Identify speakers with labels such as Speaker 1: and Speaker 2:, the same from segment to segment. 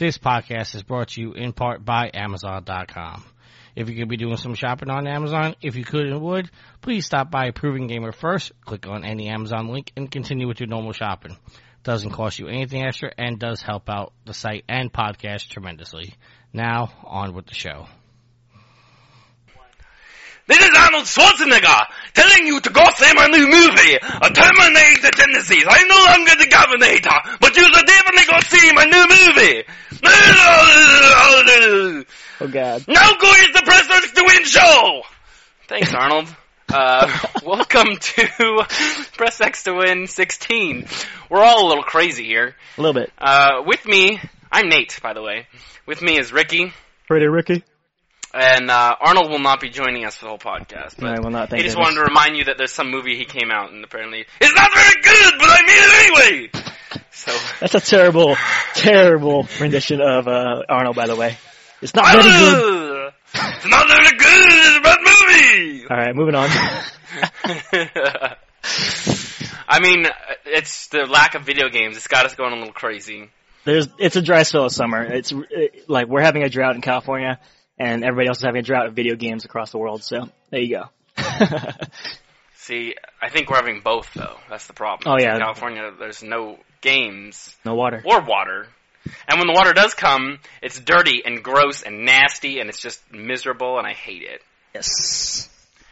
Speaker 1: This podcast is brought to you in part by Amazon.com. If you could be doing some shopping on Amazon, if you could and would, please stop by Proving Gamer first, click on any Amazon link, and continue with your normal shopping. Doesn't cost you anything extra and does help out the site and podcast tremendously. Now, on with the show.
Speaker 2: This is Arnold Schwarzenegger telling you to go see my new movie, A Terminator Genesis. I'm no longer the Governator, but you should definitely go see my new movie.
Speaker 3: Oh, God.
Speaker 2: Now go is the Press X to Win show. Thanks, Arnold. Welcome to Press X to Win 16. We're all a little crazy here.
Speaker 3: A little bit.
Speaker 2: With me, I'm Nate, by the way. With me is Ricky.
Speaker 3: Pretty Ricky.
Speaker 2: And Arnold will not be joining us for the whole podcast. But
Speaker 3: I will not.
Speaker 2: He just wanted to remind you that there's some movie he came out and apparently it's not very good, but I mean it anyway. So
Speaker 3: that's a terrible, terrible rendition of Arnold, by the way. It's not very good.
Speaker 2: It's not very good. It's a bad movie.
Speaker 3: All right, moving on.
Speaker 2: I mean, it's the lack of video games. It's got us going a little crazy.
Speaker 3: It's a dry spell of summer. It's like we're having a drought in California. And everybody else is having a drought of video games across the world, so there you go.
Speaker 2: See, I think we're having both, though. That's the problem.
Speaker 3: Oh, yeah.
Speaker 2: In California, there's no games.
Speaker 3: No water.
Speaker 2: Or water. And when the water does come, it's dirty and gross and nasty, and it's just miserable, and I hate it.
Speaker 3: Yes.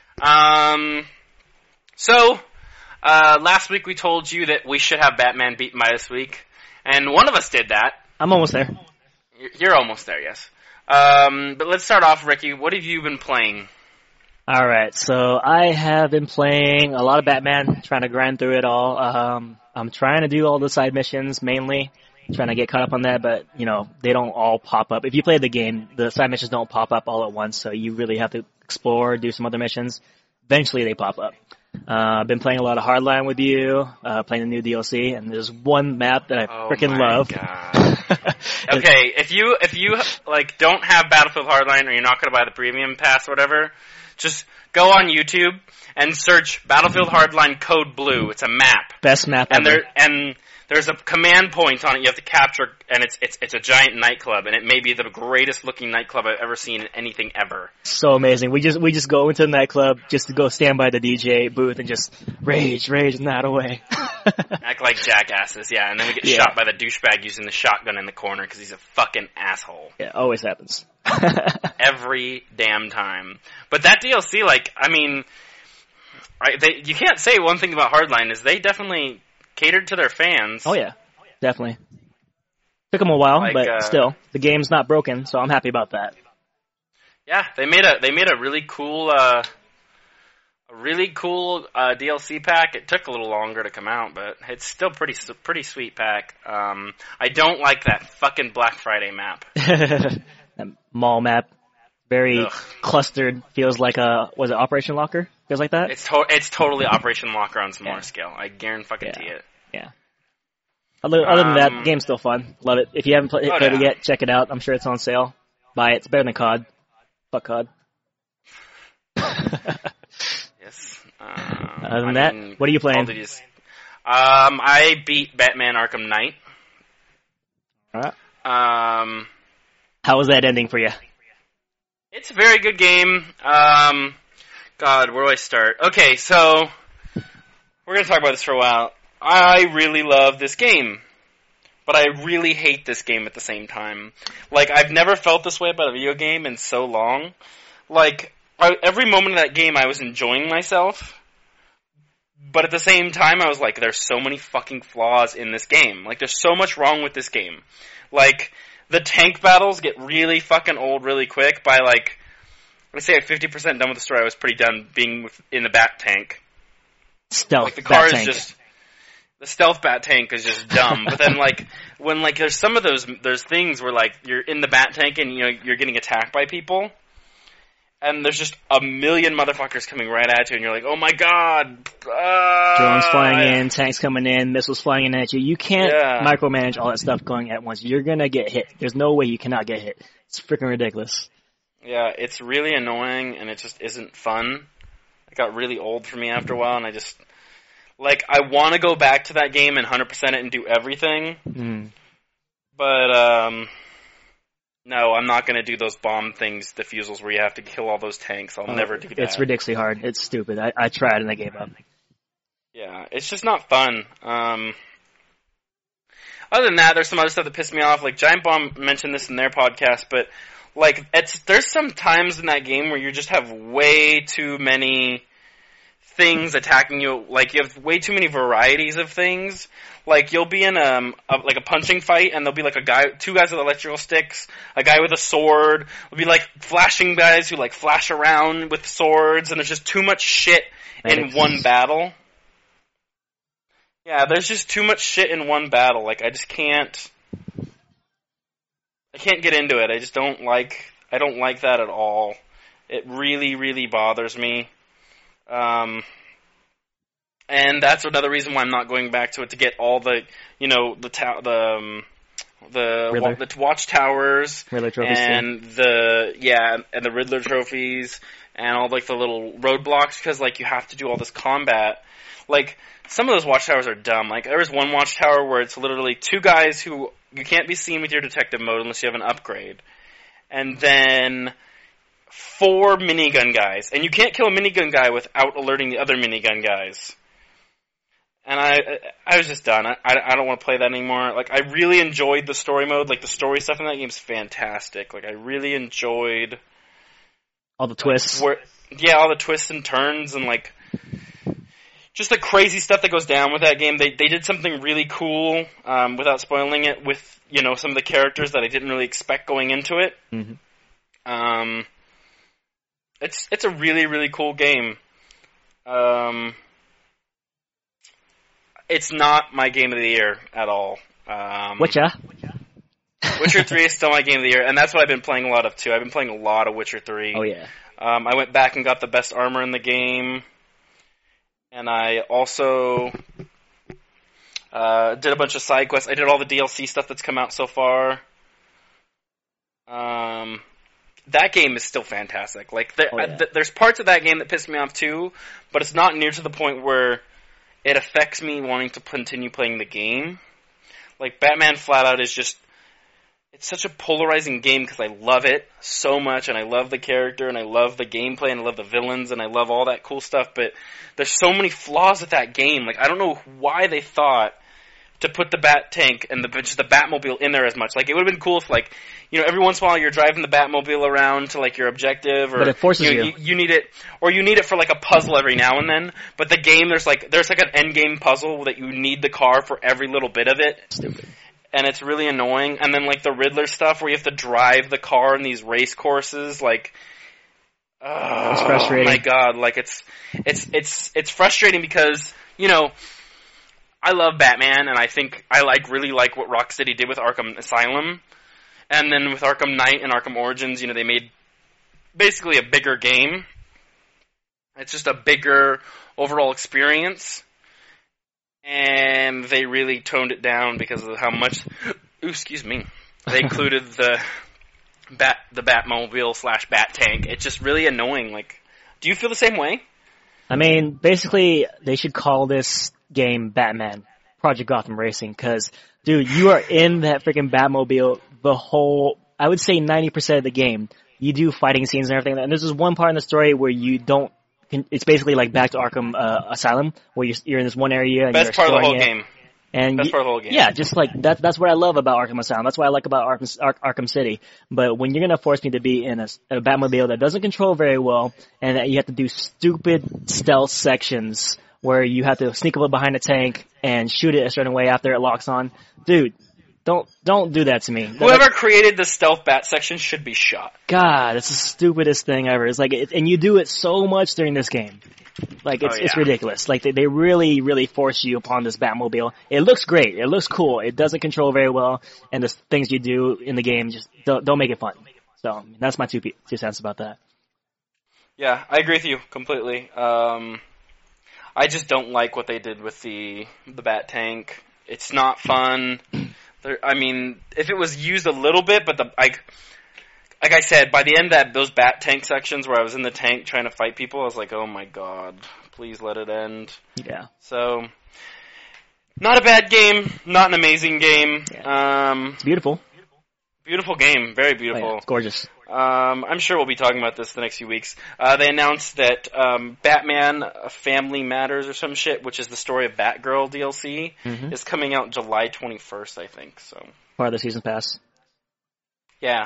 Speaker 2: So, last week we told you that we should have Batman beaten by this week, and one of us did that.
Speaker 3: I'm almost there.
Speaker 2: You're almost there, yes. But let's start off, Ricky. What have you been playing?
Speaker 3: All right, so I have been playing a lot of Batman, trying to grind through it all. I'm trying to do all the side missions, mainly trying to get caught up on that, but, you know, they don't all pop up. If you play the game, the side missions don't pop up all at once, so you really have to explore, do some other missions. Eventually they pop up. I've been playing a lot of Hardline with you, playing the new DLC, and there's one map that I freaking love.
Speaker 2: God. Okay, if you like don't have Battlefield Hardline or you're not going to buy the premium pass or whatever, just go on YouTube and search Battlefield Hardline Code Blue. It's a map.
Speaker 3: Best map ever.
Speaker 2: And there's a command point on it you have to capture, and it's a giant nightclub, and it may be the greatest looking nightclub I've ever seen in anything ever.
Speaker 3: So amazing. We just go into the nightclub just to go stand by the DJ booth and just rage and that away.
Speaker 2: Act like jackasses, yeah, and then we get shot by the douchebag using the shotgun in the corner because he's a fucking asshole.
Speaker 3: Yeah, always happens.
Speaker 2: Every damn time. But that DLC, like, I mean, you can't say one thing about Hardline is they definitely catered to their fans.
Speaker 3: Oh yeah, definitely. Took them a while, but still, the game's not broken, so I'm happy about that. Yeah,
Speaker 2: they made a really cool DLC pack. It took a little longer to come out, but it's still pretty sweet pack. I don't like that fucking Black Friday map.
Speaker 3: That mall map, very clustered. Feels like was it Operation Locker? Feels like that.
Speaker 2: It's totally Operation Locker on smaller scale. I guarantee it.
Speaker 3: Yeah. Other than that, the game's still fun. Love it. If you haven't played it yet, check it out. I'm sure it's on sale. Buy it. It's better than COD. Fuck COD.
Speaker 2: Yes.
Speaker 3: Other than that, what are you playing?
Speaker 2: I beat Batman Arkham Knight.
Speaker 3: Alright. How was that ending for you?
Speaker 2: It's a very good game. God, where do I start? Okay, so we're going to talk about this for a while. I really love this game, but I really hate this game at the same time. Like, I've never felt this way about a video game in so long. Like, every moment of that game I was enjoying myself, but at the same time I was like, there's so many fucking flaws in this game. Like, there's so much wrong with this game. Like, the tank battles get really fucking old really quick by, like, let's say at 50% done with the story, I was pretty done being in the bat tank.
Speaker 3: Stealth
Speaker 2: like, the car
Speaker 3: bat
Speaker 2: is
Speaker 3: tank.
Speaker 2: just... The stealth bat tank is just dumb, but then like when like there's some of those things where like you're in the bat tank and you know you're getting attacked by people, and there's just a million motherfuckers coming right at you, and you're like, oh my god,
Speaker 3: drones flying in, tanks coming in, missiles flying in at you. You can't micromanage all that stuff going at once. You're gonna get hit. There's no way you cannot get hit. It's freaking ridiculous.
Speaker 2: Yeah, it's really annoying, and it just isn't fun. It got really old for me after a while, and I just. Like, I want to go back to that game and 100% it and do everything.
Speaker 3: Mm.
Speaker 2: But, No, I'm not going to do those bomb things, defusals, where you have to kill all those tanks. I'll never do that.
Speaker 3: It's ridiculously hard. It's stupid. I tried and I gave up.
Speaker 2: Yeah, it's just not fun. Other than that, there's some other stuff that pissed me off. Like, Giant Bomb mentioned this in their podcast, but, like, there's some times in that game where you just have way too many things attacking you. Like, you have way too many varieties of things. Like, you'll be in a punching fight, and there'll be, like, two guys with electrical sticks, a guy with a sword. There'll be, like, flashing guys who, like, flash around with swords, and there's just too much shit in one battle. Yeah, there's just too much shit in one battle. Like, I can't get into it. I don't like that at all. It really, really bothers me. And that's another reason why I'm not going back to it, to get all the, the watchtowers,
Speaker 3: Riddler trophies,
Speaker 2: and the Riddler trophies, and all, like, the little roadblocks, because, like, you have to do all this combat. Like, some of those watchtowers are dumb. Like, there was one watchtower where it's literally two guys who you can't be seen with your detective mode unless you have an upgrade. And then 4 minigun guys. And you can't kill a minigun guy without alerting the other minigun guys. And I was just done. I don't want to play that anymore. Like, I really enjoyed the story mode. Like, the story stuff in that game's fantastic. Like, I really enjoyed
Speaker 3: all the twists.
Speaker 2: All the twists and turns, and, like, just the crazy stuff that goes down with that game. They did something really cool, without spoiling it, with, some of the characters that I didn't really expect going into it.
Speaker 3: Mm-hmm.
Speaker 2: It's a really, really cool game. It's not my game of the year at all.
Speaker 3: Witcher
Speaker 2: 3 is still my game of the year, and that's what I've been playing a lot of, too. I've been playing a lot of Witcher 3.
Speaker 3: Oh, yeah.
Speaker 2: I went back and got the best armor in the game. And I also did a bunch of side quests. I did all the DLC stuff that's come out so far. That game is still fantastic. Like, there's parts of that game that piss me off too, but it's not near to the point where it affects me wanting to continue playing the game. Like, Batman Flat Out is just... It's such a polarizing game because I love it so much, and I love the character, and I love the gameplay, and I love the villains, and I love all that cool stuff, but there's so many flaws with that game. Like, I don't know why they thought to put the Bat Tank and just the Batmobile in there as much. Like, it would have been cool if, like, every once in a while you're driving the Batmobile around to, like, your objective, or
Speaker 3: but it forces you.
Speaker 2: You need it, or you need it for, like, a puzzle every now and then. But the game, there's an end game puzzle that you need the car for every little bit of it.
Speaker 3: Stupid.
Speaker 2: And it's really annoying. And then, like, the Riddler stuff where you have to drive the car in these race courses, like,
Speaker 3: it's frustrating.
Speaker 2: Oh my god, like, it's frustrating because, I love Batman, and I think I really like what Rocksteady did with Arkham Asylum. And then with Arkham Knight and Arkham Origins, they made basically a bigger game. It's just a bigger overall experience. And they really toned it down because of how much... excuse me. They included the Batmobile / Bat Tank. It's just really annoying. Like, do you feel the same way?
Speaker 3: I mean, basically, they should call this game Batman Project Gotham Racing, because, dude, you are in that freaking Batmobile the whole, I would say 90% of the game. You do fighting scenes and everything, and there's this one part in the story where you don't, it's basically like back to Arkham Asylum, where you're in this one area and
Speaker 2: Best part of the whole game.
Speaker 3: And
Speaker 2: Best part of the whole game.
Speaker 3: Yeah, just like that's what I love about Arkham Asylum. That's what I like about Arkham City. But when you're gonna force me to be in a Batmobile that doesn't control very well, and that you have to do stupid stealth sections where you have to sneak up behind a tank and shoot it a certain way after it locks on, dude, don't do that to me.
Speaker 2: Whoever created the stealth bat section should be shot.
Speaker 3: God, it's the stupidest thing ever. It's like, and you do it so much during this game. Like, it's ridiculous. Like, they really, really force you upon this Batmobile. It looks great. It looks cool. It doesn't control very well, and the things you do in the game just don't make it fun. So, that's my two cents about that.
Speaker 2: Yeah, I agree with you completely. I just don't like what they did with the Bat Tank. It's not fun. I mean, if it was used a little bit, but like I said, by the end of those Bat Tank sections where I was in the tank trying to fight people, I was like, oh my god, please let it end.
Speaker 3: Yeah.
Speaker 2: So, not a bad game, not an amazing game.
Speaker 3: Yeah. It's beautiful.
Speaker 2: Beautiful game, very
Speaker 3: Oh,
Speaker 2: beautiful.
Speaker 3: yeah, it's gorgeous.
Speaker 2: I'm sure we'll be talking about this the next few weeks. They announced that Batman Family Matters or some shit, which is the story of Batgirl DLC, is coming out July 21st, I think. So
Speaker 3: Part of the season pass.
Speaker 2: yeah,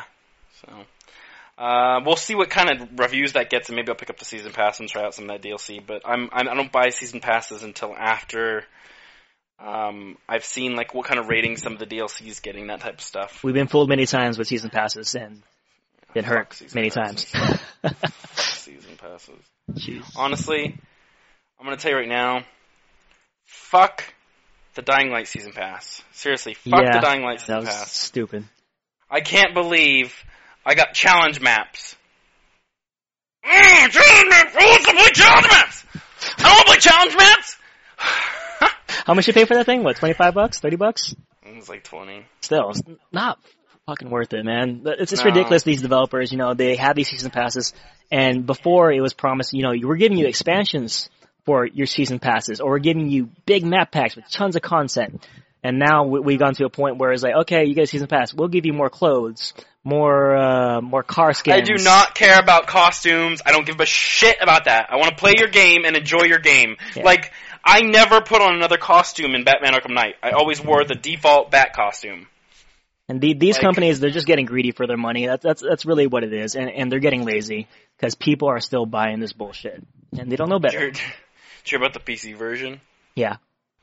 Speaker 2: so we'll see what kind of reviews that gets, and maybe I'll pick up the season pass and try out some of that DLC. But I don't buy season passes until after I've seen like what kind of ratings some of the DLC is getting, that type of stuff.
Speaker 3: We've been fooled many times with season passes and been hurt many times.
Speaker 2: Season passes.
Speaker 3: Jeez.
Speaker 2: Honestly, I'm gonna tell you right now, fuck the Dying Light season pass. Seriously, fuck the Dying Light season
Speaker 3: that was
Speaker 2: pass.
Speaker 3: stupid.
Speaker 2: I can't believe I got challenge maps. Challenge maps! Who wants to play challenge maps? I don't want to play challenge maps!
Speaker 3: How much you pay for that thing? What, $25, $30?
Speaker 2: It was like 20.
Speaker 3: Still, it's not fucking worth it, man. It's just
Speaker 2: No.
Speaker 3: ridiculous, these developers, they have these season passes, and before it was promised, we're giving you expansions for your season passes, or we're giving you big map packs with tons of content. And now we've gone to a point where it's like, okay, you get a season pass, we'll give you more clothes, more car skins.
Speaker 2: I do not care about costumes. I don't give a shit about that. I want to play your game and enjoy your game.
Speaker 3: Yeah.
Speaker 2: Like, I never put on another costume in Batman Arkham Knight. I always wore the default Bat costume.
Speaker 3: And these companies, they're just getting greedy for their money. That's really what it is. And they're getting lazy because people are still buying this bullshit. And they don't know better.
Speaker 2: Did you hear about the PC version?
Speaker 3: Yeah.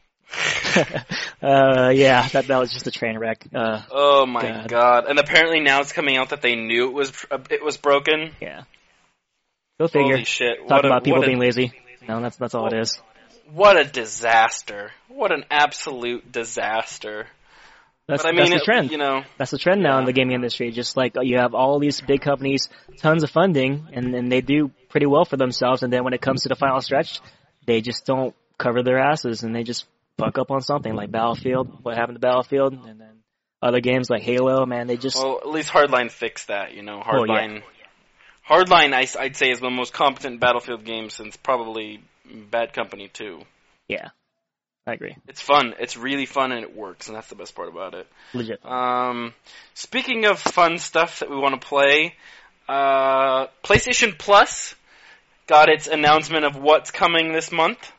Speaker 3: Yeah, that was just a train wreck.
Speaker 2: Oh my god. And apparently now it's coming out that they knew it was broken.
Speaker 3: Yeah. Go figure.
Speaker 2: Holy shit.
Speaker 3: Talk about people being lazy. No, that's all it is.
Speaker 2: What a disaster. What an absolute disaster.
Speaker 3: That's
Speaker 2: But I mean,
Speaker 3: the trend. That's the trend now in the gaming industry. Just like you have all these big companies, tons of funding, and they do pretty well for themselves. And then when it comes to the final stretch, they just don't cover their asses, and they just fuck up on something like Battlefield. What happened to Battlefield? And then other games like Halo, man, they just...
Speaker 2: Well, at least Hardline fixed that, Hardline.
Speaker 3: Oh, yeah.
Speaker 2: Hardline, I'd say, is the most competent Battlefield game since probably Bad Company 2.
Speaker 3: Yeah, I agree.
Speaker 2: It's fun. It's really fun, and it works, and that's the best part about it.
Speaker 3: Legit.
Speaker 2: Speaking of fun stuff that we want to play, PlayStation Plus got its announcement of what's coming this month.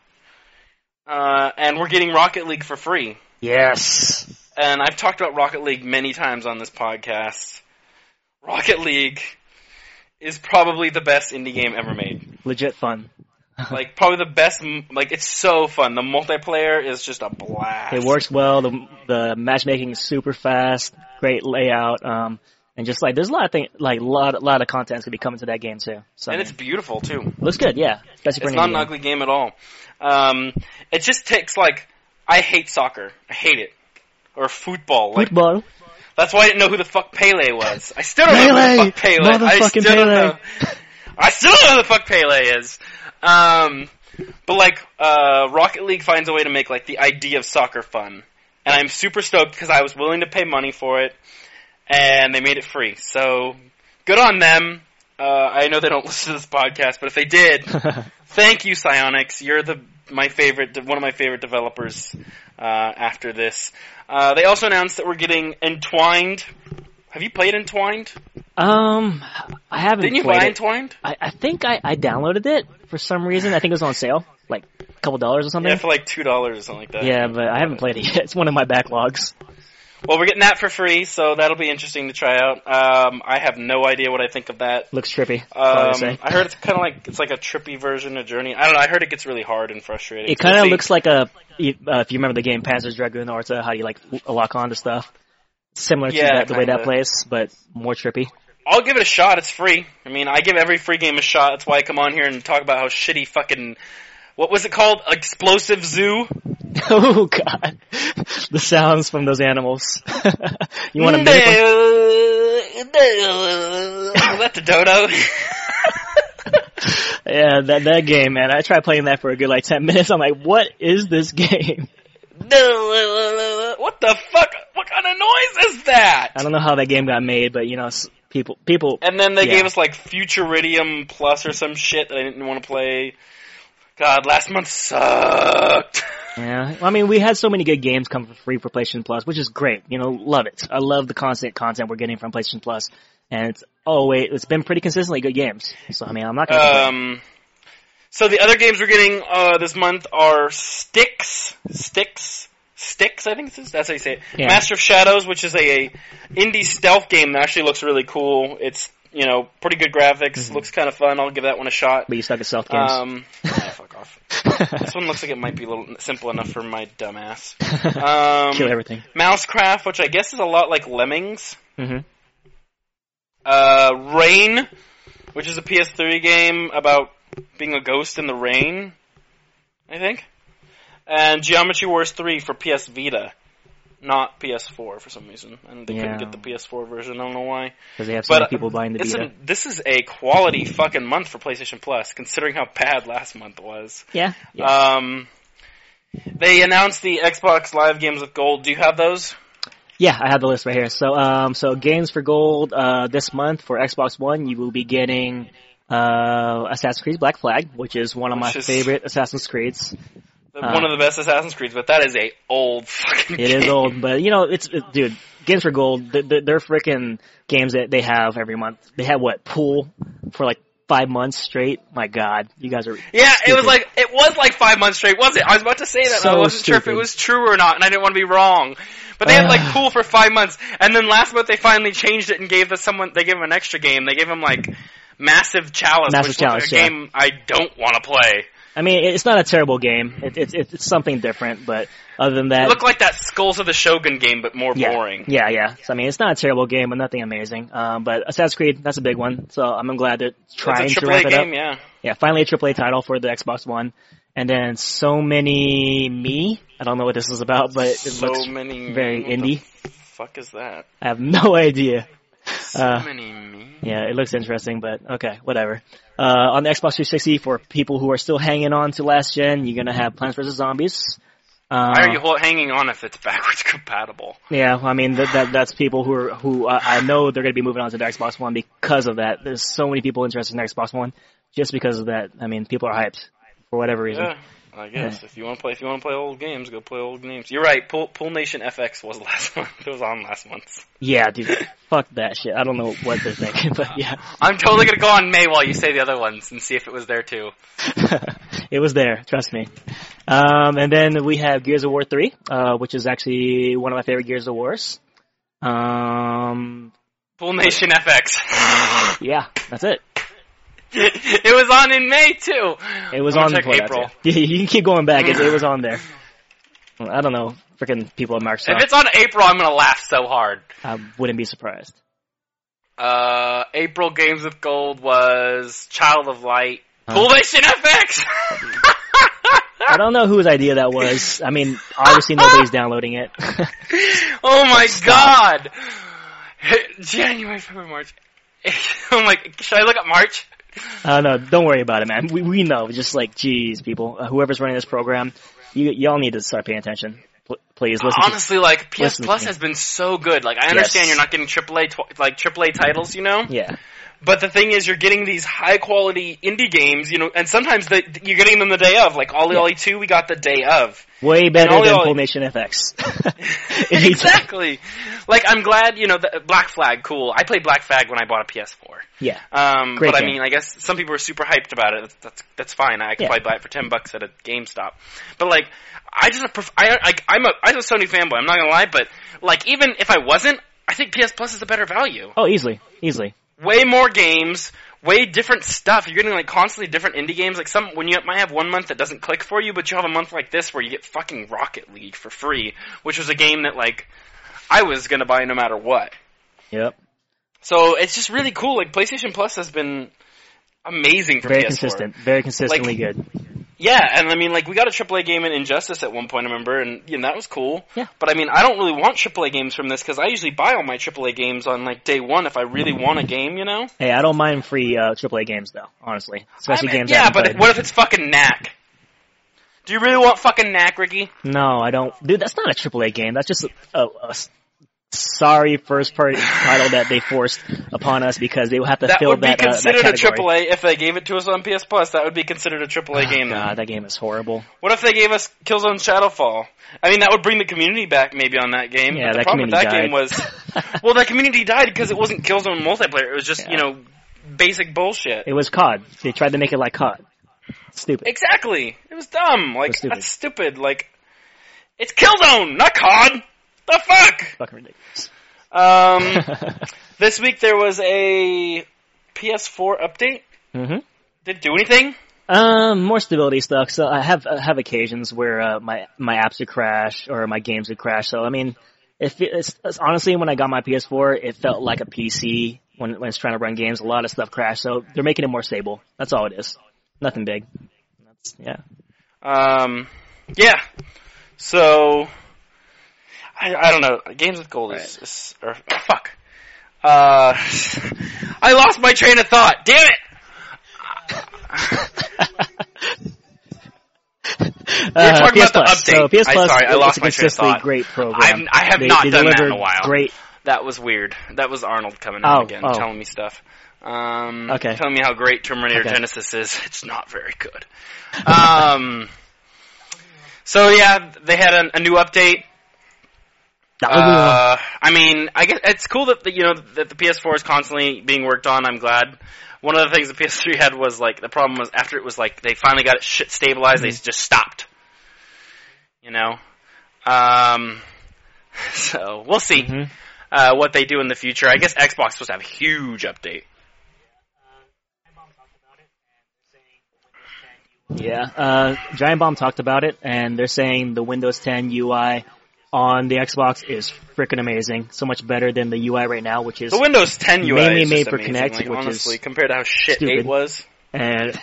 Speaker 2: And we're getting Rocket League for free.
Speaker 3: Yes.
Speaker 2: And I've talked about Rocket League many times on this podcast. Rocket League is probably the best indie game ever made.
Speaker 3: Legit fun.
Speaker 2: Like, probably the best, it's so fun. The multiplayer is just a blast.
Speaker 3: It works well. The matchmaking is super fast. Great layout. And just there's a lot of things, lot of content that's gonna be coming to that game too. So,
Speaker 2: and it's beautiful too.
Speaker 3: Looks good, yeah.
Speaker 2: It's not an ugly game at all. It just takes I hate soccer. I hate it. Or football.
Speaker 3: Football.
Speaker 2: That's why I didn't know who the fuck Pele was. I still don't know who the fuck Pele is.
Speaker 3: Motherfucking Pele.
Speaker 2: I still don't know who the fuck Pele is. But Rocket League finds a way to make the idea of soccer fun. And I'm super stoked because I was willing to pay money for it. And they made it free. So, good on them. I know they don't listen to this podcast, but if they did, thank you, Psyonix. You're one of my favorite developers after this. They also announced that we're getting Entwined. Have you played Entwined?
Speaker 3: I haven't.
Speaker 2: Didn't you buy Entwined?
Speaker 3: I think I downloaded it for some reason. I think it was on sale, a couple dollars or something.
Speaker 2: Yeah, for $2 or something like that.
Speaker 3: Yeah, but I haven't played it yet. It's one of my backlogs.
Speaker 2: Well, we're getting that for free, so that'll be interesting to try out. I have no idea what I think of that.
Speaker 3: Looks trippy.
Speaker 2: I heard it's kind of it's like a trippy version of Journey. I don't know. I heard it gets really hard and frustrating.
Speaker 3: It kind of looks like if you remember the game Panzer's Dragoon Orta, how you lock on to stuff. Similar to the way that plays, but more trippy.
Speaker 2: I'll give it a shot. It's free. I mean, I give every free game a shot. That's why I come on here and talk about how shitty fucking... What was it called? Explosive Zoo?
Speaker 3: Oh, God. The sounds from those animals. You want to
Speaker 2: mimic Was that the dodo?
Speaker 3: Yeah, that game, man. I tried playing that for a good 10 minutes. I'm like, what is this game?
Speaker 2: What the fuck? What kind of noise is that?
Speaker 3: I don't know how that game got made, but people.
Speaker 2: And then they gave us Futuridium Plus or some shit that I didn't want to play. God, last month sucked.
Speaker 3: Yeah, I mean, we had so many good games come for free for PlayStation Plus, which is great. You know, love it. I love the constant content we're getting from PlayStation Plus, and it's been pretty consistently good games. So I mean, I'm not gonna complain.
Speaker 2: So the other games we're getting this month are Sticks. I think that's how you say it.
Speaker 3: Yeah.
Speaker 2: Master of Shadows, which is a indie stealth game that actually looks really cool. It's pretty good graphics. Looks kind of fun. I'll give that one a shot.
Speaker 3: But you suck at stealth games.
Speaker 2: Yeah, fuck off. This one looks like it might be a little simple enough for my dumb ass.
Speaker 3: Kill everything.
Speaker 2: Mousecraft, which I guess is a lot like Lemmings.
Speaker 3: Mm-hmm.
Speaker 2: Rain, which is a PS3 game about being a ghost in the rain, I think. And Geometry Wars 3 for PS Vita, not PS4 for some reason. And they couldn't get the PS4 version, I don't know why.
Speaker 3: Because they have so many people buying the Vita.
Speaker 2: This is a quality fucking month for PlayStation Plus, considering how bad last month was.
Speaker 3: Yeah.
Speaker 2: They announced the Xbox Live Games with Gold. Do you have those?
Speaker 3: Yeah, I have the list right here. So Games for Gold this month for Xbox One, you will be getting Assassin's Creed Black Flag, which is one of my favorite Assassin's Creeds.
Speaker 2: One of the best Assassin's Creeds, but that is a old fucking game.
Speaker 3: It is old, but dude, Games for Gold, they're freaking games that they have every month. They have Pool for like 5 months straight. My God, you guys are
Speaker 2: Yeah,
Speaker 3: stupid.
Speaker 2: it was like 5 months straight, was it? I was about to say that,
Speaker 3: So
Speaker 2: but I wasn't sure if it was true or not, and I didn't want to be wrong. But they had Pool for 5 months, and then last month they finally changed it and gave they gave him an extra game. They gave him Massive Chalice, which looks like a game I don't want to play.
Speaker 3: I mean, it's not a terrible game. It's something different, but other than that...
Speaker 2: It looked like that Skulls of the Shogun game, but more boring.
Speaker 3: Yeah. So, I mean, it's not a terrible game, but nothing amazing. But Assassin's Creed, that's a big one, so I'm glad they're trying to wrap it up.
Speaker 2: Yeah.
Speaker 3: Yeah, finally a AAA title for the Xbox One. And then So Many Me. I don't know what this is about, but it looks very indie.
Speaker 2: What the fuck is that?
Speaker 3: I have no idea.
Speaker 2: So Many Me.
Speaker 3: Yeah, it looks interesting, but okay, whatever. On the Xbox 360, for people who are still hanging on to last gen, you're gonna have Plants vs. Zombies.
Speaker 2: Why are you hanging on if it's backwards compatible?
Speaker 3: Yeah, I mean that's people who I know they're gonna be moving on to the Xbox One because of that. There's so many people interested in the Xbox One just because of that. I mean, people are hyped for whatever reason.
Speaker 2: Yeah. I guess if you want to play old games, go play old games. You're right. Pool Nation FX was last month. It was on last month.
Speaker 3: Yeah, dude. Fuck that shit. I don't know what they're thinking, but yeah.
Speaker 2: I'm totally gonna go on May while you say the other ones and see if it was there too.
Speaker 3: It was there. Trust me. And then we have Gears of War 3, which is actually one of my favorite Gears of Wars.
Speaker 2: Pool Nation FX.
Speaker 3: Yeah, that's it.
Speaker 2: It was on in May too.
Speaker 3: It was on
Speaker 2: before April.
Speaker 3: Yeah, you can keep going back. It was on there. I don't know, freaking people at Microsoft.
Speaker 2: If it's on April, I'm gonna laugh so hard.
Speaker 3: I wouldn't be surprised.
Speaker 2: April Games with Gold was Child of Light. Pool Nation FX.
Speaker 3: I don't know whose idea that was. I mean, obviously nobody's downloading it.
Speaker 2: Oh my God! January, February, March. I'm like, should I look at March?
Speaker 3: No, don't worry about it, man. We know. Just geez, people, whoever's running this program, y'all need to start paying attention. Please listen.
Speaker 2: Honestly, PS Plus has been so good. I understand you're not getting AAA titles,
Speaker 3: Yeah.
Speaker 2: But the thing is, you're getting these high quality indie games, and sometimes you're getting them the day of. Ollie Ollie 2, we got the day of.
Speaker 3: Way better than Pool Nation FX.
Speaker 2: Exactly. I'm glad, the Black Flag, cool. I played Black Flag when I bought a PS4.
Speaker 3: Yeah.
Speaker 2: But
Speaker 3: game.
Speaker 2: I mean, I guess some people are super hyped about it. That's fine. I could probably buy it for $10 at a GameStop. But I'm a Sony fanboy. I'm not gonna lie, but even if I wasn't, I think PS Plus is a better value.
Speaker 3: Oh, easily.
Speaker 2: Way more games, way different stuff. You're getting constantly different indie games. When you might have 1 month that doesn't click for you, but you have a month like this where you get fucking Rocket League for free, which was a game that I was gonna buy no matter what.
Speaker 3: Yep.
Speaker 2: So it's just really cool. PlayStation Plus has been amazing for PS4.
Speaker 3: Very consistently good.
Speaker 2: Yeah, and I mean, we got a AAA game in Injustice at one point, I remember, and that was cool.
Speaker 3: Yeah.
Speaker 2: But I mean, I don't really want AAA games from this because I usually buy all my AAA games on day one if I really want a game,
Speaker 3: Hey, I don't mind free AAA games though, honestly, especially games.
Speaker 2: Yeah, but what if it's fucking Knack? Do you really want fucking Knack, Ricky?
Speaker 3: No, I don't. Dude, that's not a AAA game. That's just a sorry first-party title that they forced upon us because they will have to fill that
Speaker 2: That would be considered a
Speaker 3: category.
Speaker 2: AAA if they gave it to us on PS Plus. That would be considered a AAA game.
Speaker 3: God, that game is horrible.
Speaker 2: What if they gave us Killzone Shadowfall? I mean, that would bring the community back maybe on that game.
Speaker 3: Yeah,
Speaker 2: but the
Speaker 3: that
Speaker 2: problem with that
Speaker 3: community
Speaker 2: game was, well, that community died because it wasn't Killzone multiplayer. It was just, basic bullshit.
Speaker 3: It was COD. They tried to make it like COD. Stupid.
Speaker 2: Exactly. It was dumb. Like,
Speaker 3: stupid.
Speaker 2: that's stupid. Like, it's Killzone, not COD. The fuck?
Speaker 3: Fucking ridiculous.
Speaker 2: This week there was a PS4 update.
Speaker 3: Mm-hmm.
Speaker 2: Did it do anything?
Speaker 3: More stability stuff. So I have occasions where my apps would crash or my games would crash. So I mean, it's honestly, when I got my PS4, it felt like a PC when it's trying to run games. A lot of stuff crashed. So they're making it more stable. That's all it is. Nothing big.
Speaker 2: Yeah. So I don't know. Games with gold is fuck. I lost my train of thought. Damn it. We're talking about the update.
Speaker 3: So PS Plus,
Speaker 2: I lost my train of thought.
Speaker 3: Great program.
Speaker 2: I have not done that in a while.
Speaker 3: Great.
Speaker 2: That was weird. That was Arnold coming in again, telling me stuff.
Speaker 3: Okay.
Speaker 2: Telling me how great Terminator Genesis is. It's not very good. So yeah, they had a new update. I mean, I guess it's cool that that the PS4 is constantly being worked on. I'm glad. One of the things the PS3 had was the problem was after it was they finally got it shit stabilized, they just stopped. So we'll see what they do in the future. I guess Xbox is supposed to have a huge update.
Speaker 3: Yeah, Giant Bomb talked about it, and they're saying the Windows 10 UI on the Xbox is freaking amazing. So much better than the UI right now, which is
Speaker 2: the Windows 10 UI
Speaker 3: mainly
Speaker 2: is
Speaker 3: made
Speaker 2: just
Speaker 3: for
Speaker 2: amazing.
Speaker 3: Kinect, which
Speaker 2: honestly,
Speaker 3: is
Speaker 2: compared to how shit
Speaker 3: stupid.
Speaker 2: 8 was.
Speaker 3: And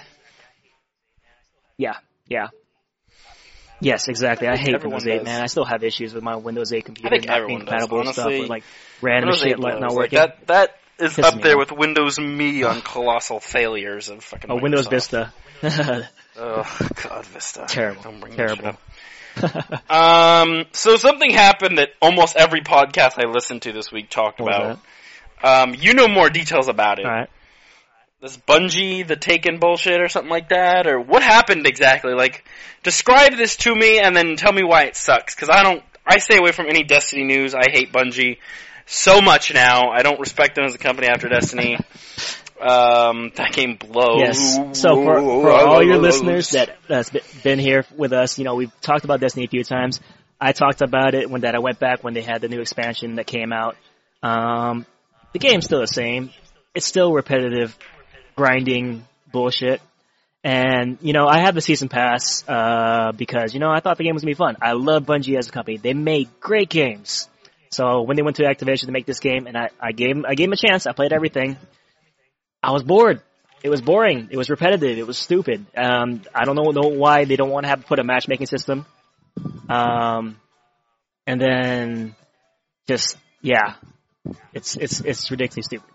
Speaker 3: yes, exactly. I hate Windows 8, man. I still have issues with my Windows 8 computer.
Speaker 2: I think
Speaker 3: not being compatible
Speaker 2: does,
Speaker 3: with
Speaker 2: honestly.
Speaker 3: stuff, with random shit not working.
Speaker 2: That is
Speaker 3: Pisses
Speaker 2: up
Speaker 3: me
Speaker 2: there
Speaker 3: off.
Speaker 2: with Windows Me on colossal failures of fucking Microsoft.
Speaker 3: Windows Vista.
Speaker 2: Oh, God, Vista.
Speaker 3: Terrible.
Speaker 2: Don't bring
Speaker 3: Terrible.
Speaker 2: that shit up. So something happened that almost every podcast I listened to this week talked about. You know more details about it.
Speaker 3: All right.
Speaker 2: This Bungie, the Taken bullshit or something like that? Or what happened exactly? Describe this to me and then tell me why it sucks. Because I stay away from any Destiny news. I hate Bungie so much now. I don't respect them as a company after Destiny. That game blows.
Speaker 3: Yes. So for all your listeners that's been here with us, we've talked about Destiny a few times. I talked about it when I went back when they had the new expansion that came out. The game's still the same. It's still repetitive, grinding bullshit. And, I have the season pass, because, I thought the game was gonna be fun. I love Bungie as a company. They make great games. So when they went to Activision to make this game, and I gave them a chance, I played everything. I was bored. It was boring. It was repetitive. It was stupid. I don't know why they don't want to put a matchmaking system. And then it's ridiculously stupid.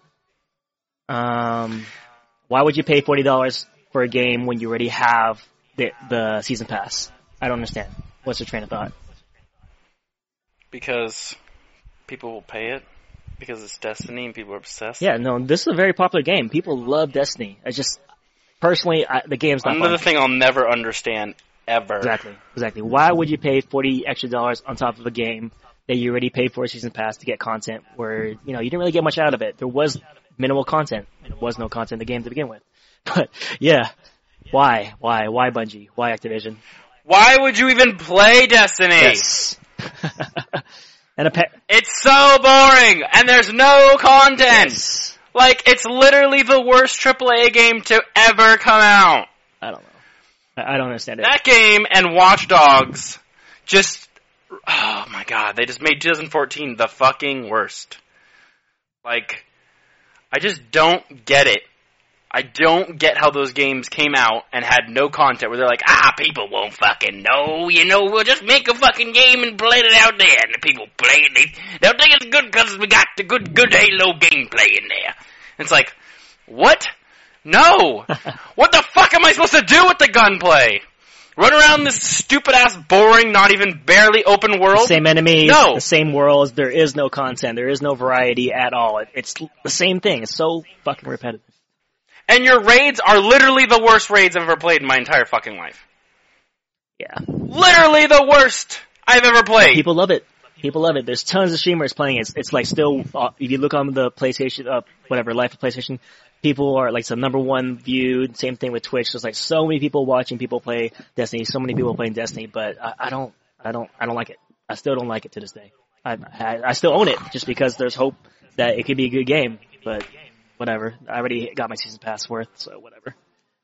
Speaker 3: Why would you pay $40 for a game when you already have the season pass? I don't understand. What's your train of thought?
Speaker 2: Because people will pay it. Because it's Destiny and people are obsessed.
Speaker 3: Yeah, no, this is a very popular game. People love Destiny. Personally, the game's not fun.
Speaker 2: Another thing I'll never understand ever.
Speaker 3: Exactly. Why would you pay $40 extra on top of a game that you already paid for a season pass to get content where, you didn't really get much out of it? There was minimal content. There was no content in the game to begin with. But, yeah. Why? Why Bungie? Why Activision?
Speaker 2: Why would you even play Destiny?
Speaker 3: Yes.
Speaker 2: It's so boring, and there's no content.
Speaker 3: Yes.
Speaker 2: It's literally the worst AAA game to ever come out.
Speaker 3: I don't know. I don't understand it.
Speaker 2: That game and Watch Dogs oh my god, they just made 2014 the fucking worst. I just don't get it. I don't get how those games came out and had no content where they're people won't fucking know, we'll just make a fucking game and play it out there, and the people play it, they'll think it's good because we got the good Halo gameplay in there. It's what? No! What the fuck am I supposed to do with the gunplay? Run around this stupid-ass, boring, not even barely open world?
Speaker 3: Same enemies,
Speaker 2: No.
Speaker 3: the same worlds. There is no content. There is no variety at all. It's the same thing. It's so fucking repetitive.
Speaker 2: And your raids are literally the worst raids I've ever played in my entire fucking life.
Speaker 3: Yeah.
Speaker 2: Literally the worst I've ever played.
Speaker 3: People love it. People love it. There's tons of streamers playing it. It's like still, if you look on the PlayStation, Life of PlayStation, people are like, it's the number one viewed. Same thing with Twitch. There's like so many people watching people play Destiny, so many people playing Destiny, but I don't like it. I still don't like it to this day. I still own it just because there's hope that it could be a good game, but whatever. I already got my season pass worth, so whatever.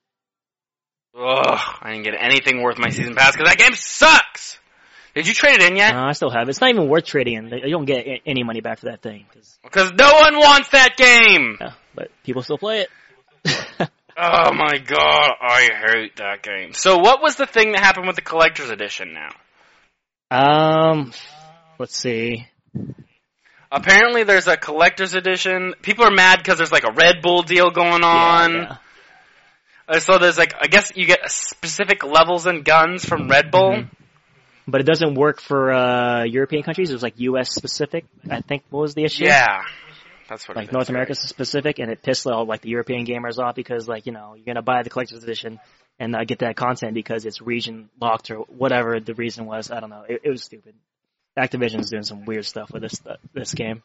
Speaker 2: Ugh, I didn't get anything worth my season pass because that game sucks! Did you trade it in yet?
Speaker 3: No, I still have it. It's not even worth trading in. You don't get any money back for that thing.
Speaker 2: Because no one wants that game!
Speaker 3: Yeah, but people still play it.
Speaker 2: Oh my god, I hate that game. So what was the thing that happened with the collector's edition now?
Speaker 3: Let's see.
Speaker 2: Apparently there's a collector's edition. People are mad because there's like a Red Bull deal going on.
Speaker 3: Yeah.
Speaker 2: So there's like, I guess you get specific levels and guns from Red Bull.
Speaker 3: Mm-hmm. But it doesn't work for European countries. It was like U.S. specific, I think. What was the issue?
Speaker 2: Yeah, that's what.
Speaker 3: Like North America specific, and it pissed all like the European gamers off because like you're gonna buy the collector's edition and not get that content because it's region locked or whatever the reason was. I don't know. It was stupid. Activision's doing some weird stuff with this game.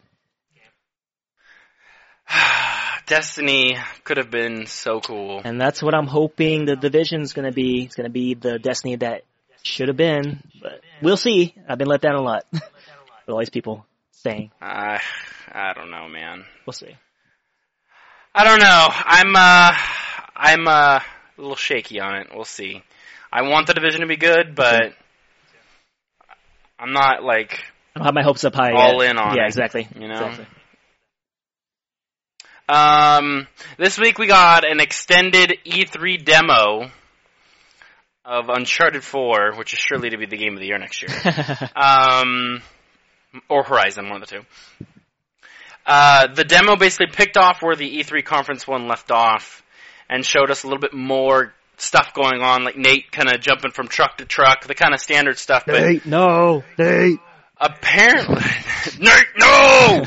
Speaker 2: Destiny could have been so cool,
Speaker 3: and that's what I'm hoping the Division's gonna be. It's gonna be the Destiny that should have been, but we'll see. I've been let down a lot with all these people saying.
Speaker 2: I don't know, man.
Speaker 3: We'll see.
Speaker 2: I don't know. I'm a little shaky on it. We'll see. I want the Division to be good, but I'm not like
Speaker 3: I don't have my hopes up high
Speaker 2: all
Speaker 3: yet.
Speaker 2: in on it.
Speaker 3: Yeah, exactly.
Speaker 2: You know.
Speaker 3: Exactly.
Speaker 2: This week we got an extended E3 demo of Uncharted 4, which is surely to be the game of the year next year. Or Horizon, one of the two. The demo basically picked off where the E3 conference one left off and showed us a little bit more stuff going on, like Nate kind of jumping from truck to truck, the kind of standard stuff.
Speaker 3: Nate,
Speaker 2: but
Speaker 3: no! Nate!
Speaker 2: Apparently... Nate, no!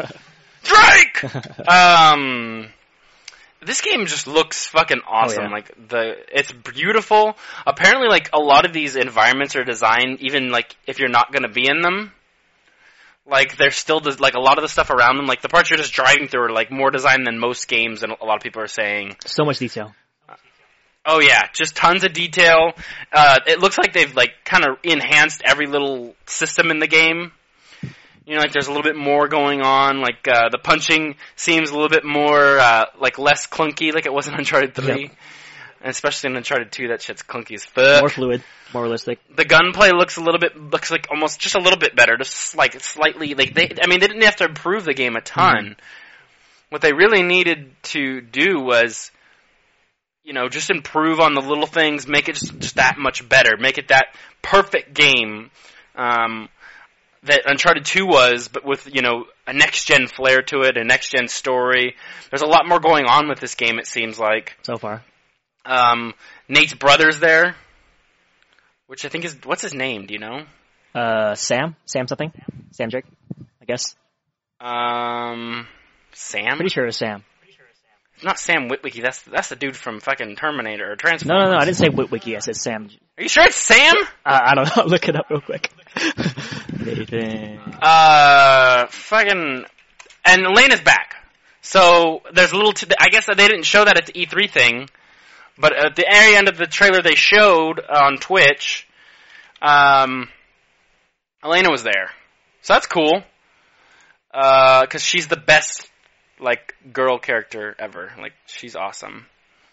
Speaker 2: Drake! This game just looks fucking awesome.
Speaker 3: Oh, yeah.
Speaker 2: It's beautiful. Apparently, like, a lot of these environments are designed, even, like, if you're not gonna be in them. Like, there's still, like, a lot of the stuff around them, like, the parts you're just driving through are, like, more designed than most games, and a lot of people are saying.
Speaker 3: So much detail.
Speaker 2: Oh yeah, just tons of detail. It looks like they've, like, kind of enhanced every little system in the game. You know, like, there's a little bit more going on, like, the punching seems a little bit more, like, less clunky, like it was in Uncharted 3.
Speaker 3: Yep.
Speaker 2: And especially in Uncharted 2, that shit's clunky as fuck.
Speaker 3: More fluid, more realistic.
Speaker 2: The gunplay looks like almost just a little bit better, just, like, slightly, like, they didn't have to improve the game a ton. Mm-hmm. What they really needed to do was, you know, just improve on the little things, make it just that much better, make it that perfect game, that Uncharted 2 was, but with, you know, a next-gen flair to it, a next-gen story. There's a lot more going on with this game, it seems like.
Speaker 3: So far.
Speaker 2: Nate's brother's there, which I think is, what's his name, do you know?
Speaker 3: Sam? Sam something? Sam Drake, I guess.
Speaker 2: Sam?
Speaker 3: Pretty sure it's Sam.
Speaker 2: Not Sam Witwicky, that's the dude from fucking Terminator or Transformers.
Speaker 3: No, I didn't say Witwicky, I said Sam.
Speaker 2: Are you sure it's Sam?
Speaker 3: I don't know, look it up real quick. Nathan.
Speaker 2: Fucking, and Elena's back. So, there's a little, I guess they didn't show that at the E3 thing, but at the very end of the trailer they showed on Twitch, Elena was there. So that's cool. 'Cause she's the best, like, girl character ever. Like, she's awesome.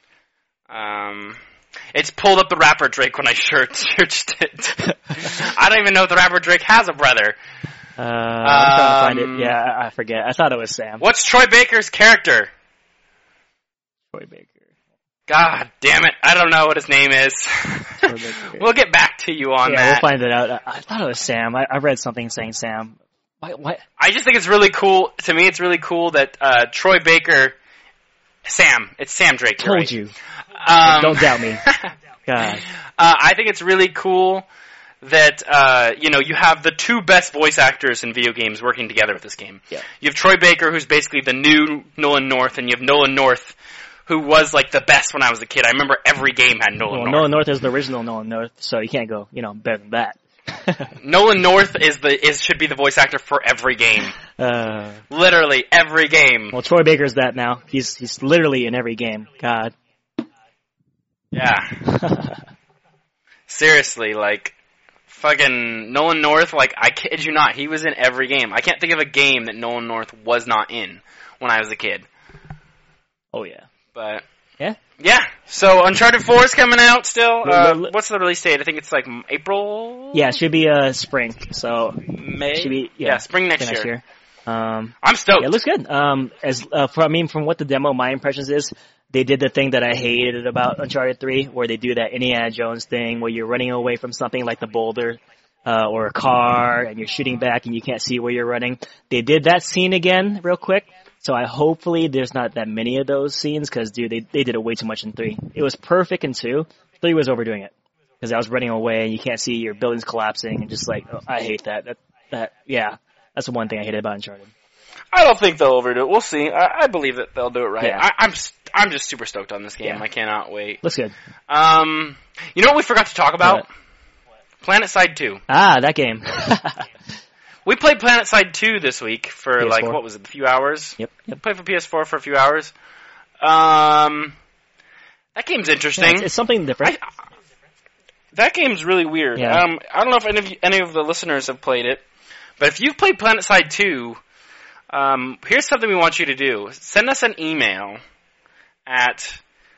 Speaker 2: It's pulled up the rapper Drake when I searched it. I don't even know if the rapper Drake has a brother.
Speaker 3: I'm trying to find it. Yeah, I forget. I thought it was Sam.
Speaker 2: What's Troy Baker's character?
Speaker 3: Troy Baker.
Speaker 2: God damn it. I don't know what his name is. We'll get back to you on that.
Speaker 3: Yeah, we'll find it out. I thought it was Sam. I read something saying Sam. What?
Speaker 2: I just think it's really cool. To me, it's really cool that Troy Baker... Sam. It's Sam Drake.
Speaker 3: Told
Speaker 2: right?
Speaker 3: you. Don't doubt me. God.
Speaker 2: I think it's really cool that you have the two best voice actors in video games working together with this game.
Speaker 3: Yeah.
Speaker 2: You have Troy Baker, who's basically the new Nolan North, and you have Nolan North, who was like the best when I was a kid. I remember every game had Nolan North.
Speaker 3: Nolan North is the original Nolan North, so you can't go, better than that.
Speaker 2: Nolan North should be the voice actor for every game. Literally every game.
Speaker 3: Well, Troy Baker's that now. He's literally in every game. God.
Speaker 2: Yeah. Seriously, like, fucking Nolan North, like, I kid you not, he was in every game. I can't think of a game that Nolan North was not in when I was a kid.
Speaker 3: Oh, yeah.
Speaker 2: But,
Speaker 3: yeah.
Speaker 2: Yeah, so Uncharted 4 is coming out still. What's the release date? I think it's like April?
Speaker 3: Yeah, it should be spring, so...
Speaker 2: May?
Speaker 3: Should be,
Speaker 2: spring next year.
Speaker 3: I'm
Speaker 2: stoked.
Speaker 3: Yeah, it looks good. From what the demo, my impressions is, they did the thing that I hated about Uncharted 3, where they do that Indiana Jones thing, where you're running away from something like the boulder, or a car, and you're shooting back and you can't see where you're running. They did that scene again real quick, so hopefully there's not that many of those scenes, because, dude, they did it way too much in 3. It was perfect in 2. 3 was overdoing it, because I was running away and you can't see your buildings collapsing, and just like, I hate that. That's the one thing I hated about Uncharted.
Speaker 2: I don't think they'll overdo it. We'll see. I believe that they'll do it right.
Speaker 3: Yeah.
Speaker 2: I'm just super stoked on this game.
Speaker 3: Yeah.
Speaker 2: I cannot wait.
Speaker 3: Looks good.
Speaker 2: You know what we forgot to talk about? What? PlanetSide 2.
Speaker 3: Ah, that game.
Speaker 2: We played PlanetSide 2 this week for
Speaker 3: PS4.
Speaker 2: like, what was it, a few hours?
Speaker 3: Yep.
Speaker 2: Played for PS4 for a few hours. That game's interesting.
Speaker 3: Yeah, it's something different.
Speaker 2: That game's really weird.
Speaker 3: Yeah.
Speaker 2: I don't know if any of the listeners have played it, but if you've played PlanetSide 2, here's something we want you to do. Send us an email at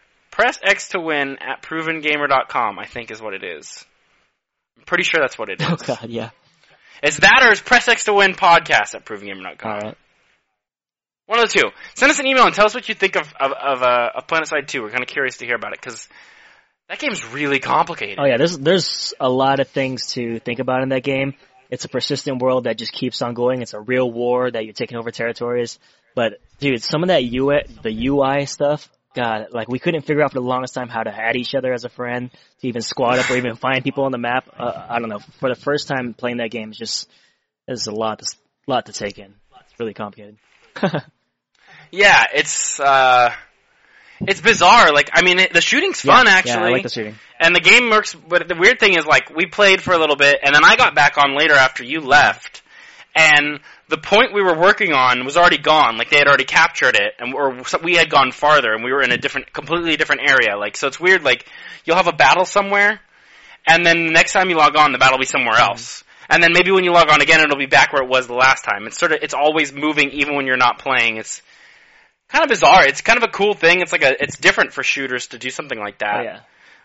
Speaker 2: pressx2win@provengamer.com, I think is what it is. I'm pretty sure that's what it is.
Speaker 3: Oh, God, yeah.
Speaker 2: It's that or it's pressx2winpodcast at provengamer.com.
Speaker 3: All right.
Speaker 2: One of the two. Send us an email and tell us what you think of PlanetSide 2. We're kind of curious to hear about it, because that game's really complicated.
Speaker 3: Oh, yeah, there's a lot of things to think about in that game. It's a persistent world that just keeps on going. It's a real war that you're taking over territories. But, dude, some of that the UI stuff, God, like, we couldn't figure out for the longest time how to add each other as a friend, to even squad up or even find people on the map. I don't know. For the first time playing that game, there's a lot to take in. It's really complicated.
Speaker 2: Yeah, it's bizarre. Like, I mean, the shooting's fun, actually.
Speaker 3: Yeah, I like the shooting.
Speaker 2: And the game works, but the weird thing is, like, we played for a little bit, and then I got back on later after you left, and the point we were working on was already gone. Like, they had already captured it, or we had gone farther, and we were in a completely different area. Like, so it's weird, like, you'll have a battle somewhere, and then the next time you log on, the battle will be somewhere else. And then maybe when you log on again, it'll be back where it was the last time. It's always moving even when you're not playing. It's kind of bizarre. It's kind of a cool thing. It's different for shooters to do something like that.
Speaker 3: Oh, yeah.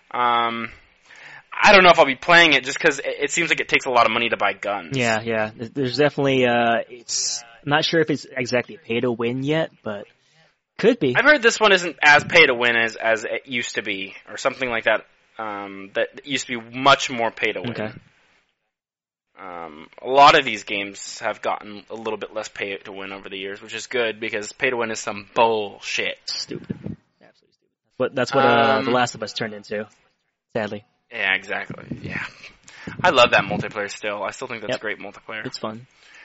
Speaker 2: I don't know if I'll be playing it just because it seems like it takes a lot of money to buy guns.
Speaker 3: Yeah. There's definitely, I'm not sure if it's exactly pay to win yet, but could be.
Speaker 2: I've heard this one isn't as pay to win as it used to be, or something like that. That used to be much more pay to win.
Speaker 3: Okay.
Speaker 2: A lot of these games have gotten a little bit less pay to win over the years, which is good because pay to win is some bullshit.
Speaker 3: Stupid. Absolutely stupid. That's what The Last of Us turned into, sadly.
Speaker 2: Yeah, exactly. Yeah. I love that multiplayer still. I still think that's great multiplayer.
Speaker 3: It's fun.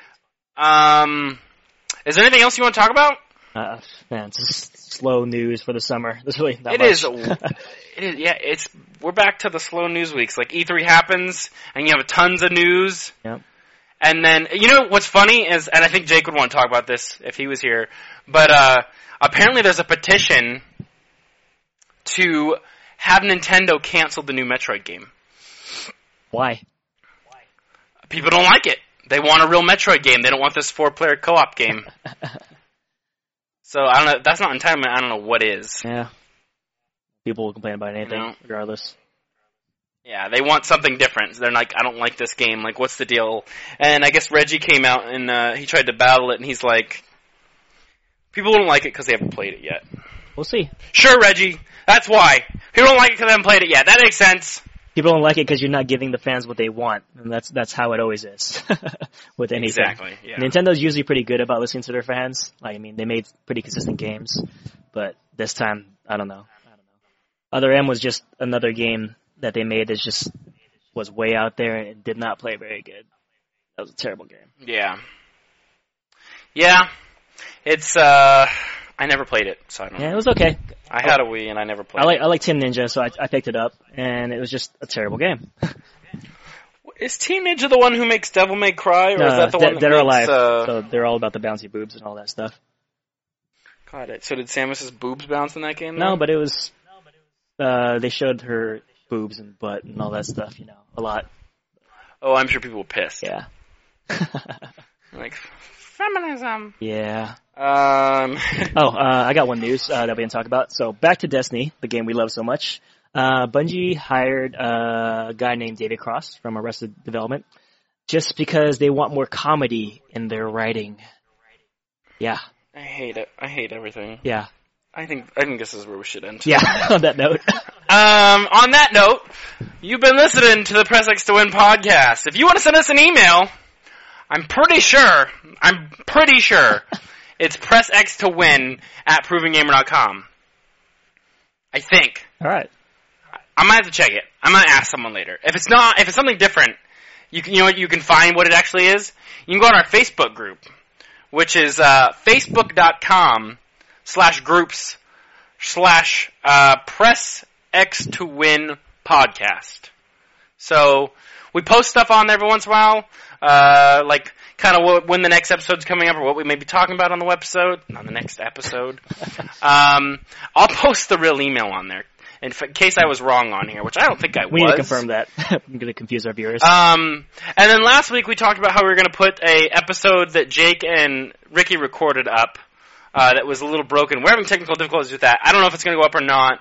Speaker 2: Is there anything else you want to talk about?
Speaker 3: Man, it's just slow news for the summer. There's really not
Speaker 2: much. It is, yeah, we're back to the slow news weeks. Like, E3 happens, and you have tons of news.
Speaker 3: Yep.
Speaker 2: And then, you know what's funny is, and I think Jake would want to talk about this if he was here, but apparently there's a petition to have Nintendo cancel the new Metroid game.
Speaker 3: Why?
Speaker 2: People don't like it. They want a real Metroid game. They don't want this 4-player co-op game. So, I don't know. That's not entitlement. I don't know what is.
Speaker 3: Yeah. People will complain about anything, regardless.
Speaker 2: Yeah, they want something different. They're like, I don't like this game. Like, what's the deal? And I guess Reggie came out and he tried to battle it, and he's like, people don't like it because they haven't played it yet.
Speaker 3: We'll see.
Speaker 2: Sure, Reggie. That's why. People don't like it because they haven't played it yet. That makes sense.
Speaker 3: People don't like it because you're not giving the fans what they want, and that's how it always is with anything.
Speaker 2: Exactly. Yeah.
Speaker 3: Nintendo's usually pretty good about listening to their fans. Like, I mean, they made pretty consistent games, but this time, I don't know. Other M was just another game that they made was way out there and did not play very good. That was a terrible game.
Speaker 2: Yeah. Yeah. It's, I never played it, so I don't know.
Speaker 3: Yeah, it was okay.
Speaker 2: I had a Wii and I never played it.
Speaker 3: I like Team Ninja, so I picked it up, and it was just a terrible game.
Speaker 2: Is Team Ninja the one who makes Devil May Cry, or is that the one that
Speaker 3: Dead or Alive.
Speaker 2: makes,
Speaker 3: So they're all about the bouncy boobs and all that stuff.
Speaker 2: Got it. So did Samus's boobs bounce in that game?
Speaker 3: No, but it was, they showed her boobs and butt and all that stuff, a lot.
Speaker 2: Oh, I'm sure people were pissed.
Speaker 3: Yeah.
Speaker 2: Like, feminism.
Speaker 3: Yeah.
Speaker 2: I
Speaker 3: I got one news that we can talk about. So back to Destiny, the game we love so much. Bungie hired a guy named David Cross from Arrested Development just because they want more comedy in their writing. Yeah.
Speaker 2: I hate it. I hate everything.
Speaker 3: Yeah.
Speaker 2: I think this is where we should end.
Speaker 3: Yeah, on that note.
Speaker 2: On that note, you've been listening to the Press X to Win podcast. If you want to send us an email, I'm pretty sure it's pressxtowin@provinggamer.com. I think.
Speaker 3: All right.
Speaker 2: I might have to check it. I might ask someone later. If it's something different, you can find what it actually is. You can go on our Facebook group, which is facebook.com/groups/pressx2win podcast. So we post stuff on there every once in a while, like kind of when the next episode's coming up or what we may be talking about on the next episode. I'll post the real email on there. In case I was wrong on here, which I don't think I was.
Speaker 3: We need to confirm that. I'm going to confuse our viewers.
Speaker 2: And then last week we talked about how we were going to put a episode that Jake and Ricky recorded up that was a little broken. We're having technical difficulties with that. I don't know if it's going to go up or not.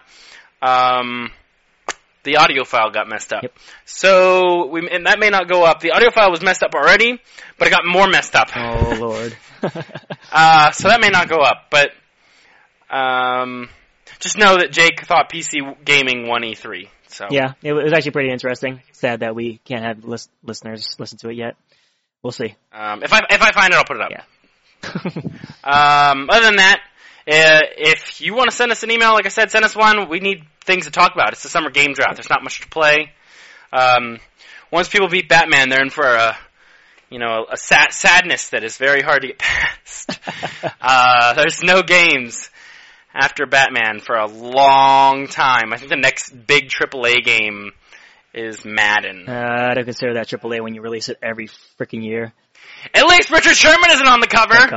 Speaker 2: The audio file got messed up.
Speaker 3: Yep.
Speaker 2: So and that may not go up. The audio file was messed up already, but it got more messed up.
Speaker 3: Oh, Lord.
Speaker 2: So that may not go up, but just know that Jake thought PC gaming won E3. So
Speaker 3: yeah, it was actually pretty interesting. Sad that we can't have listeners listen to it yet. We'll see.
Speaker 2: If I find it, I'll put it up.
Speaker 3: Yeah.
Speaker 2: Other than that, if you want to send us an email, like I said, send us one. We need things to talk about. It's the summer game draft. There's not much to play. Once people beat Batman, they're in for a sadness that is very hard to get past. There's no games after Batman for a long time. I think the next big AAA game is Madden.
Speaker 3: I don't consider that AAA when you release it every freaking year.
Speaker 2: At least Richard Sherman isn't on the cover.
Speaker 3: Oh,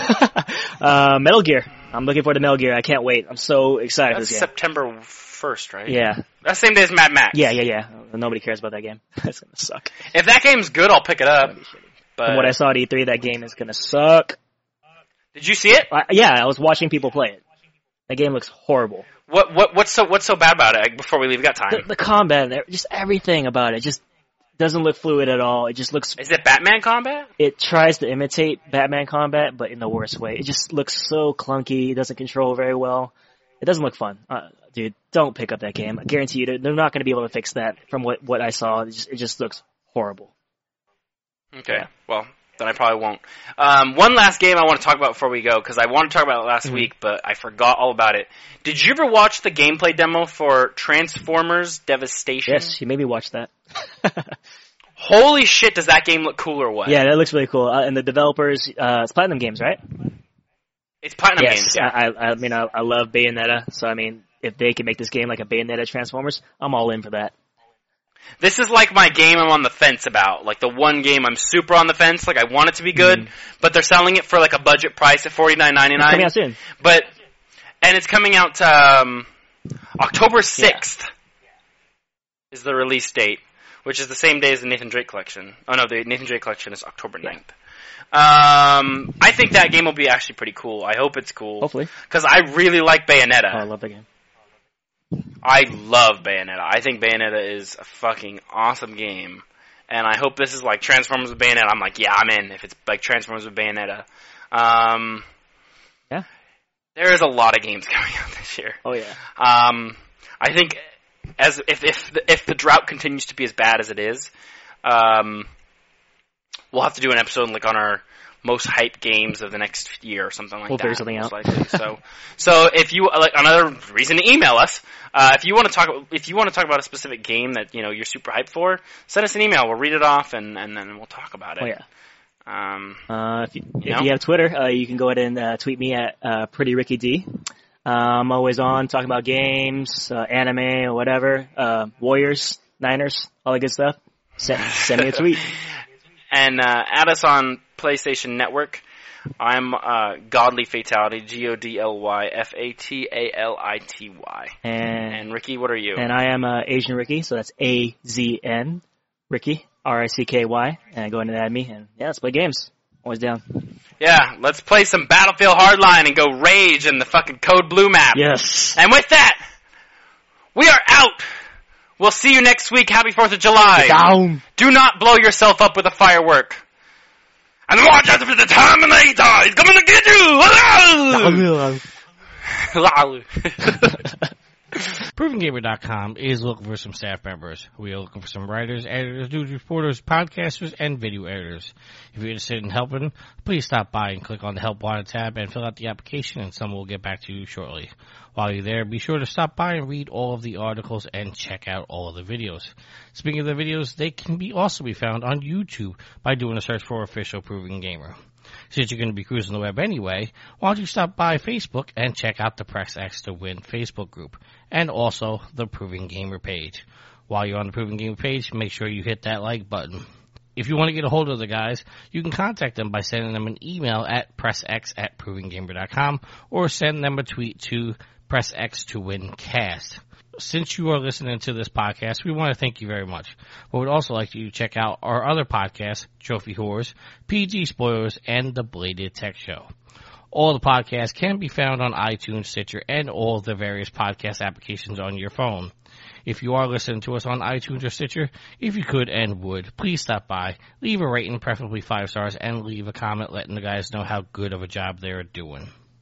Speaker 3: God. Metal Gear. I'm looking forward to Metal Gear. I can't wait. I'm so excited for
Speaker 2: That's
Speaker 3: this game.
Speaker 2: September 1st, right?
Speaker 3: Yeah.
Speaker 2: That's the same day as Mad Max.
Speaker 3: Yeah. Nobody cares about that game. It's going to suck.
Speaker 2: If that game's good, I'll pick it up. But
Speaker 3: From what I saw at E3, that game is going to suck.
Speaker 2: Did you see it?
Speaker 3: I was watching people play it. That game looks horrible.
Speaker 2: What's so bad about it? Before we leave, we got time.
Speaker 3: The combat, just everything about it, just doesn't look fluid at all. It just looks.
Speaker 2: Is it Batman combat?
Speaker 3: It tries to imitate Batman combat, but in the worst way. It just looks so clunky. It doesn't control very well. It doesn't look fun. Dude, don't pick up that game. I guarantee you, they're not going to be able to fix that. From what I saw, it just looks horrible.
Speaker 2: Okay, yeah. Well, then I probably won't. One last game I want to talk about before we go, because I wanted to talk about it last week, but I forgot all about it. Did you ever watch the gameplay demo for Transformers Devastation?
Speaker 3: Yes, you made me watch that.
Speaker 2: Holy shit, does that game look cool or what?
Speaker 3: Yeah, that looks really cool. And the developers, it's Platinum Games, right?
Speaker 2: It's Platinum
Speaker 3: yes,
Speaker 2: Games, yeah.
Speaker 3: I love Bayonetta, so if they can make this game like a Bayonetta Transformers, I'm all in for that.
Speaker 2: This is like my game I'm on the fence about. Like the one game I'm super on the fence. Like I want it to be good, but they're selling it for like a budget price at $49.99.
Speaker 3: It's coming out soon.
Speaker 2: And it's coming out October 6th is the release date, which is the same day as the Nathan Drake collection. Oh no, the Nathan Drake collection is October 9th. I think that game will be actually pretty cool. I hope it's cool.
Speaker 3: Hopefully.
Speaker 2: Because I really like Bayonetta.
Speaker 3: Oh, I love that game.
Speaker 2: I love Bayonetta. I think Bayonetta is a fucking awesome game. And I hope this is like Transformers with Bayonetta. I'm like, yeah, I'm in if it's like Transformers with Bayonetta.
Speaker 3: Yeah.
Speaker 2: There is a lot of games coming out this year.
Speaker 3: Oh, yeah.
Speaker 2: I think if the drought continues to be as bad as it is, we'll have to do an episode like on our most hyped games of the next year or something like
Speaker 3: We'll
Speaker 2: that.
Speaker 3: figure something
Speaker 2: most
Speaker 3: out.
Speaker 2: likely. So if you like, another reason to email us. If you want to talk about a specific game that you're super hyped for, send us an email. We'll read it off and then we'll talk about it.
Speaker 3: Oh yeah. If you
Speaker 2: know?
Speaker 3: have Twitter, you can go ahead and tweet me at PrettyRickyD. I'm always on talking about games, anime, or whatever. Warriors, Niners, all that good stuff. Send me a tweet.
Speaker 2: And add us on PlayStation Network. I'm Godly Fatality, GODLY FATALITY. And Ricky, what are you?
Speaker 3: And I am Asian Ricky, so that's AZN Ricky, RICKY. And go ahead and add me, and yeah, let's play games. Always down.
Speaker 2: Yeah, let's play some Battlefield Hardline and go rage in the fucking Code Blue map.
Speaker 3: Yes.
Speaker 2: And with that, we are out. We'll see you next week. Happy 4th of July.
Speaker 3: Down. Do
Speaker 2: not blow yourself up with a firework. And watch out for the Terminator! He's coming to get you!
Speaker 1: ProvenGamer.com is looking for some staff members. We are looking for some writers, editors, news reporters, podcasters, and video editors. If you're interested in helping, please stop by and click on the Help Wanted tab and fill out the application, and someone will get back to you shortly. While you're there, be sure to stop by and read all of the articles and check out all of the videos. Speaking of the videos, they can also be found on YouTube by doing a search for Official Proving Gamer. Since you're going to be cruising the web anyway, why don't you stop by Facebook and check out the Press X to Win Facebook group, and also the Proving Gamer page. While you're on the Proving Gamer page, make sure you hit that like button. If you want to get a hold of the guys, you can contact them by sending them an email at pressx@provinggamer.com or send them a tweet to PressX2WinCast. Since you are listening to this podcast, we want to thank you very much. But we'd also like you to check out our other podcasts, Trophy Whores, PG Spoilers, and The Bladed Tech Show. All the podcasts can be found on iTunes, Stitcher, and all the various podcast applications on your phone. If you are listening to us on iTunes or Stitcher, if you could and would, please stop by, leave a rating, preferably 5 stars, and leave a comment letting the guys know how good of a job they're doing.